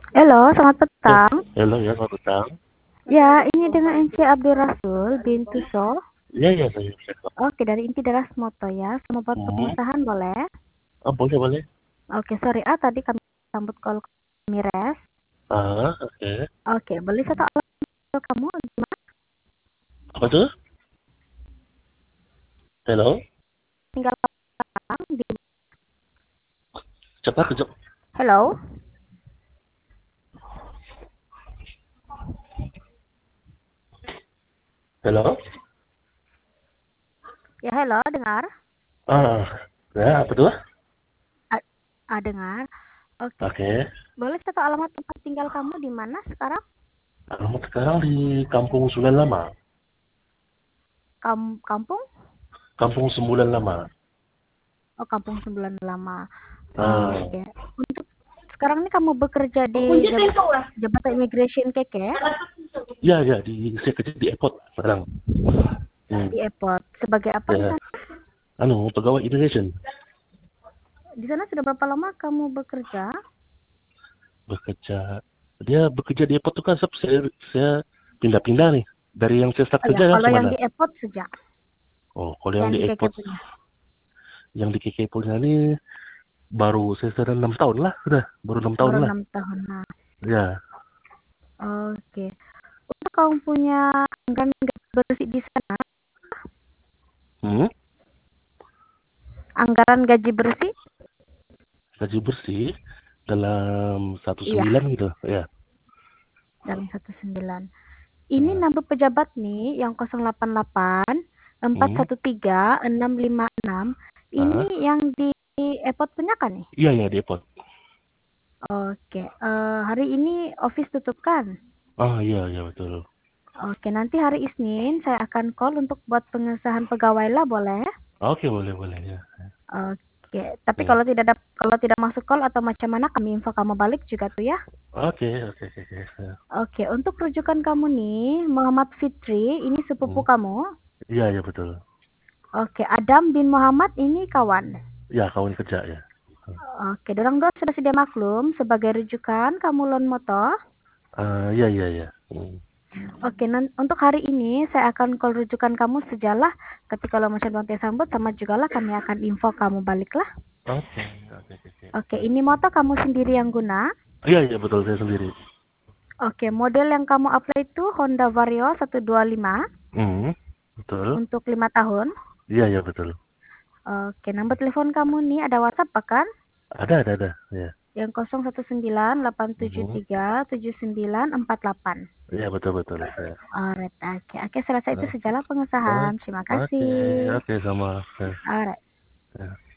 Halo, selamat Eh, petang. Halo ya, selamat petang. Ya, ini dengan MC Abdul Rasul bin Tuso. Ya, ya, saya bisa kok. Oke, dari Inti Deras Moto ya. Sama buat Hmm. pengusahaan boleh? Oh, boleh, boleh. Oke, sorry. Tadi kami sambut call kami res. Oke. Oke, boleh satu alat kamu gimana? Apa tuh? Halo? Tinggal di... Cepat, kejap. Hello? Halo? Ya, hello, dengar? Ah, ya, apa tuh? Dengar. Oke. Oke. Boleh satu alamat tempat tinggal kamu di mana sekarang? Alamat sekarang di Kampung Sembulan Lama. Kampung? Kampung Sembulan Lama. Oh, Kampung Sembilan Lama. Ah, Oke. Untuk sekarang ini kamu bekerja di Jabatan Immigration Keke ya, ya, saya kerja di airport sekarang. Hmm. di airport. Sebagai apa di Ya, sana? pegawai immigration. Di sana sudah berapa lama kamu bekerja? Bekerja. Dia bekerja di airport tuh kan, saya pindah-pindah nih. Dari yang saya start Oh ya, kerja kan kalau yang kemana? di airport sejak, Oh, kalau yang yang di di KK airport, punya. yang di KK punya ini baru saya sudah 6 tahun lah, sudah baru 6 tahun Baru lah. 6 tahun. Nah, Ya. oke. Untuk kamu punya anggaran gaji bersih di sana, Hmm? anggaran gaji bersih? Gaji bersih dalam satu Iya, sembilan gitu, ya. dalam 19. Ini Nah. nambah pejabat nih yang 088 Hmm? 413 656. Ini Ah? yang di airport punya kan nih? Iya, ya, di airport. Oke, hari ini office tutup kan? Oh, iya, iya, betul. Oke, nanti hari Isnin saya akan call untuk buat pengesahan pegawai lah, boleh? Oke, boleh, boleh, ya. Oke, tapi Ya. kalau tidak masuk call atau macam mana kami info kamu balik juga tuh ya. Oke, oke, oke, oke. Ya. Oke, untuk rujukan kamu nih, Muhammad Fitri, ini sepupu Hmm? kamu. Iya, iya, betul. Oke, Adam bin Muhammad ini kawan. Ya, kawan kerja ya. Oke, dorang dua sudah sedia maklum sebagai rujukan kamu loan motor. Iya, iya, iya. Hmm. Oke, untuk hari ini saya akan call rujukan kamu sejalah ketika lo mau sambut sama juga lah kami akan info kamu balik lah. Oke, oke, oke, oke. Oke, ini motor kamu sendiri yang guna. Iya, iya, betul, saya sendiri. Oke, model yang kamu apply itu Honda Vario 125 Hmm. Betul. untuk 5 tahun. Iya, iya, betul. Oke, nomor telepon kamu nih ada WhatsApp kan? Ada, ya. Yang 019 Hmm. 873 7948. Iya, betul, betul. Ya. Alright, oke. Oke, selesai itu Oke, sejalan pengesahan. Terima oke, kasih. oke, sama. Ya. Alright. Ya.